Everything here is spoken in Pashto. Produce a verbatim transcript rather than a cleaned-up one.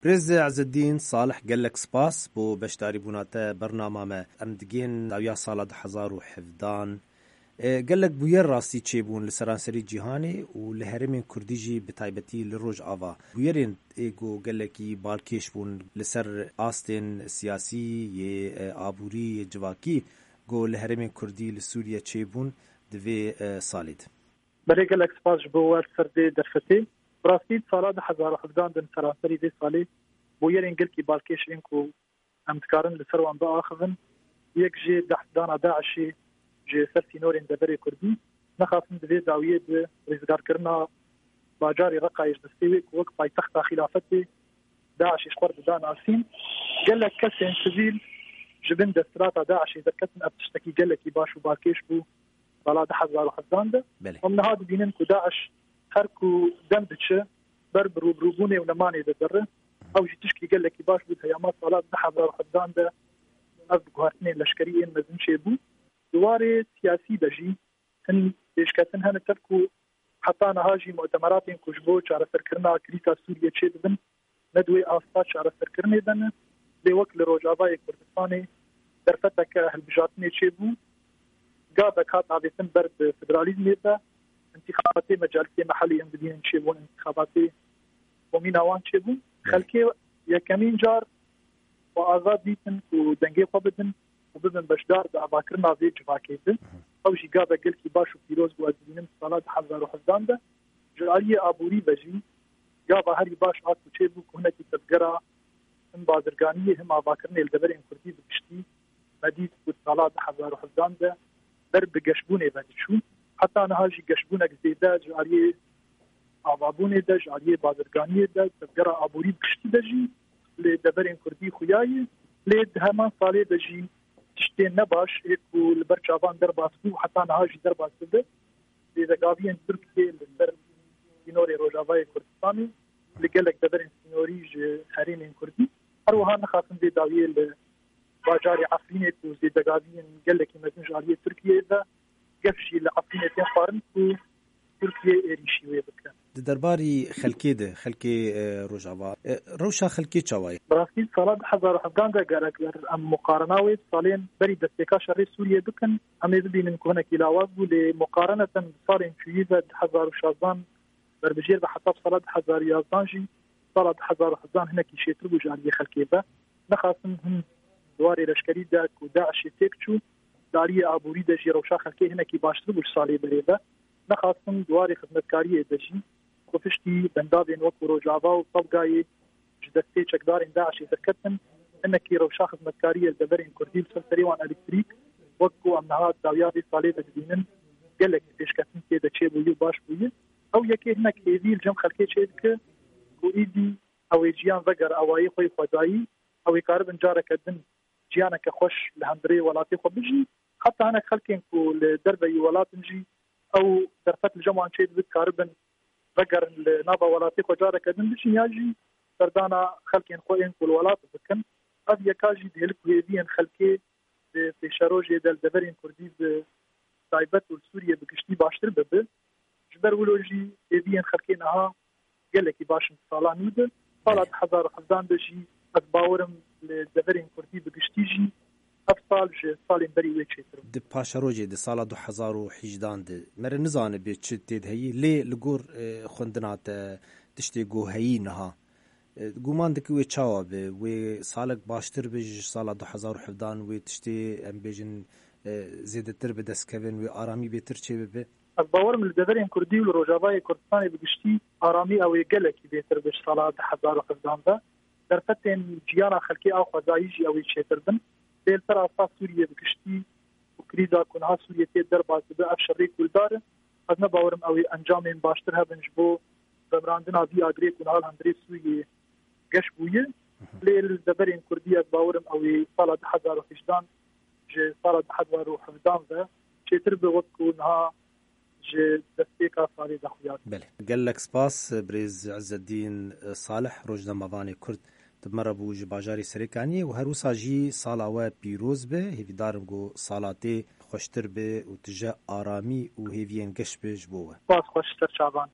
برز عز الدین صالح گلک سپاس بو بشتاری بوناته برنامه ما ام دگین داویا سال دو هزار و هفده گلک بویر راستی چی بون لسرانسری جهانی و لهرمین کردی جی بتایبتی لروج آوا بویرین ایگو گلکی بالکیش بون لسر آستین سیاسی ی آبوری جواکی گو لهرمین کردی لسوریه چی بون دوی سالید بله گلک سپاس بویر سرده درفتی براستی سال دو هزار و هفده دن سرانسری دی سالی بویرین گلکی بالکیش اینکو امتکارن لسر وان با آخذن یک جی دحدان داعشی جي سرسي نورين دبري كردي نخافن دوی داویه به رزگار کرنا باجاری رقایش دستیوی که وقت پایتخت خلافتی داعش اشخور بدان آسین قالك كسين سبيل جبن دسترات داعش إذا كتن أبتشتكي قالك يباشو باكيش بو صلاة حزار وحزان ده ومن هذا دينين كو داعش خركو دمدتش بربرو بروبوني ونماني ده درة أو جي تشكي قالك يباش بو هيامات صلاة حزار وحزان ده أصدقوا هاتنين لشكريين مزن شيبو دواري سياسي دجي هن بيشكتن هن تركو حتى نهاجي مؤتمراتين كوجبو شعر سركرنا كريتا سوريا تشيد بن ندوي آستا شعر سركرني دن لوك لروجاباي كردستاني درفتك هالبجاتني تشيبو قابك هات عادتن برد فدراليزم ده انتخاباتي مجالسي محلي اندبين تشيبون انتخاباتي وميناوان تشيبو خلكي يكمين جار وآزاد ديتن ودنجي قبدن وبدن بشدار دا باكرنا في جواكيدن او جي قابا قلكي باشو بيروز بوازدينم صلاة حزار وحزان ده جرالية آبوري بجي قابا هري باش عاتو تشيبو كهنكي تبقرا هم بازرقانية هم باكرنا الدبرين كردي بكشتي مديد بود صلاة حزار وحزان ده در بقشبوني بدشو حتى انا هاجي قشبونك زيدا جرالية آبابوني ده جرالية بازرقانية ده تبقرا آبوري بكشتي بجي لدبرين كردي خوياي لید همان سالی دجی تشتی نباش یک و لبرچابان در باسکو حتی نهاجی در باسکده لیدگاویان ترکیه لسر سینوری روجاوای کردستانی لگلک دبرین سینوری حرین کردی هر وها نخافن دی داویه لباجاری عفرینه و لیدگاویان گلکی مزن جاریه ترکیه ده گفشی لعفرینه تین خارن و ترکیه ایریشی وی بکن درباري خلكي ده خلكي روجاوا روشا خلكي چاوي براسيل صلاة حزار وحزان ده قالك ام مقارناوي صالين بري دستيكا شري سوريا دكن ام يزبين انكونا كيلاواز لمقارنة صالين شويزة حزار وشازان بربجير بحساب صلاة حزار يازانجي صلاة حزار وحزان هنا كي شيتربو جارية خلكي ده نخاصن هم دواري لشكري ده كوداعش تيكتشو دارية ابوري ده جي روشا خلكي هنا كي باشتربو صالي بري ده نخاصن دواري خدمتكارية دجي وفشتي بندابين وكو روجافا وطبقاي جدستي چكدارين داعش يتركتن انك روشا خدمتكارية الدبرين كردي بسلسريوان الكتريك وكو امنهات داويادي صالي دجدينن قالك بيشكتن كيدا چه بويو باش بويو او يكي هناك ايدي الجم خلقي چيدك كو ايدي او جيان وقر اوائي خوي فضائي او يقارب انجارك الدن جيانك خوش لهندري ولاتي خو بجي حتى هناك خلقين كو لدربي ولاتنجي او درفت الجمعان چيد بتقاربن ذكر النابا ولاتي خجارة كدن بشي ياجي سردانا خلقين خوين كل ولات بكن أب يكاجي ديلك ويدين خلقي في شاروجي دل دبرين كردي بتايبت والسوريا بكشتي باشتر ببه جبر ولوجي يدين خلقينها قالك باشن صالة نود صالة حزار حزان بشي أتباورم لدبرين كردي بكشتيجي افصال ج سالين بري ويتشتر د پاشروجي د سال دو هزار و هجده د مر نزانه به چتید هي لي لګور خوندنات تشتي گو هي نه ګومان د کوي چاو به و سالک باشتر به سال دو هزار و هفده و تشتي ام بيجن زيادتر به دسکوين و آرامي بهتر چي به باور من الدبرين كردي والروجافاي كردستاني بگشتي آرامي او يگلك بهتر به سال دو هزار و هفده ده درفتن جيانا خلقي او خدايجي او يشتردن دل ترى أساس سوريا بكشتي وكريدا كونها سوريا تقدر بعد بقى في شريك والدار هذا باورم أوي أنجام باشترها بنجبو بمراندنا دي أجري كونها الهندري سوريا جش بويه ليل دبرين كردية باورم أوي صلاة حزار وحشدان ج صلاة حزار وحفدان ذا شيتر بوقت كونها ج دستيكا صاري دخويات. بله قال لك سباس بريز عز الدين صالح روجدا مباني كرد تمر بو جباجاری سرکانی و هر وساجی سالاوه پیروز به هیوی دارم گو سالاتی خوشتر به و تجا آرامی و هیوین گش به جبوه باز خوشتر چابان